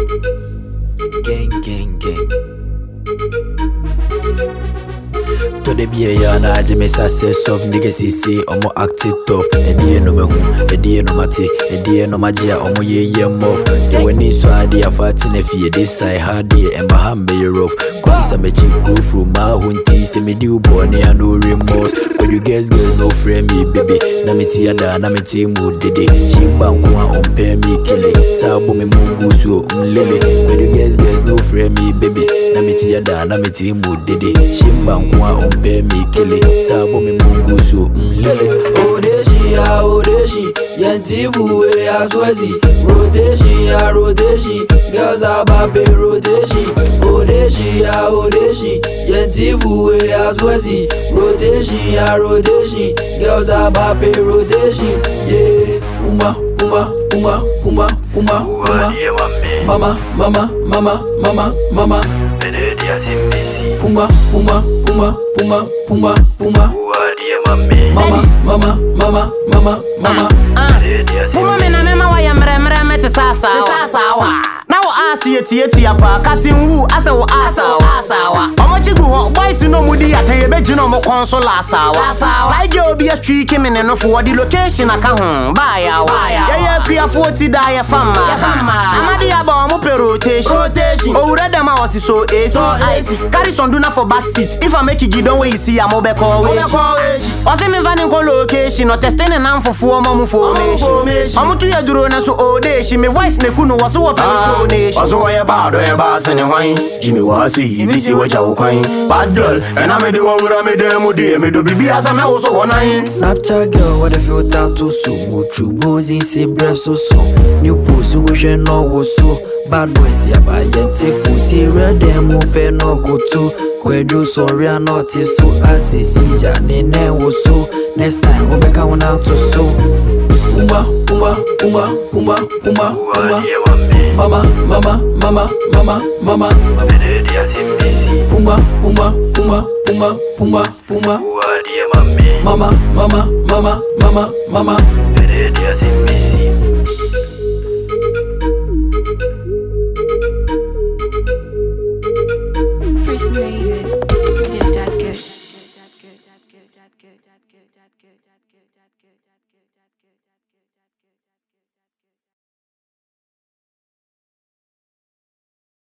Gang. To the beer na Jimmy success of niggas see omo acted tough. Edie no me hu, edie no mate, edie no magia omo ye mof. Say when you so idea fat in fie this I had the embahambe rough. Come some chick go from my hunty say me do born and no remorse. When you girls no frame me baby. Na me tia da na me ti mu dede. She bang on pay me kill it. Sabo me mungu so lele. When you girls no frame me baby. Na me tia da na me ti mu dede. She bang on pay me kill it. Sabo me mungu so lele. Odeshi, yantivu we aswezi. Rodeshi, girls are babe rodeshi. Odeshi, yantivu we aswezi. Rodeshi, girls are babe rodeshi. Yeah, Uma. Mama. Mama. Puma me na mema wa ya mre te sasa wa. Na wo asi apa katin wu asa wo asa wa. Omochigu ho boys no mudi ataye beji no mo consola asa wa. Like you be a street kimi ne no for the location aka ho ba ya wa. Yeah pia 40 da ya fama. Amadi aba mo per rotation. O reda ma wasi so AC. Carry some do na for back seat. If I make it don't way see am be call we. Wasi me van ko location no testing na mfofo mo formation. Amutu ya duro na so odeshi me voice ne kunu waso wo donation. Waso ya bado ya bass ne wine. Jimmy wasi ibisi we cha ukwan. Bad girl and I me the one where me dem dey me do bibi as me also online. Snapchat girl what if you talk to so much bozi say breath so new post go share no wo so bad boys ya ba yente fu see red dem open no go to kwedo sorry not so asesi ja ne wo so next time we back on out to so Uma mama Mama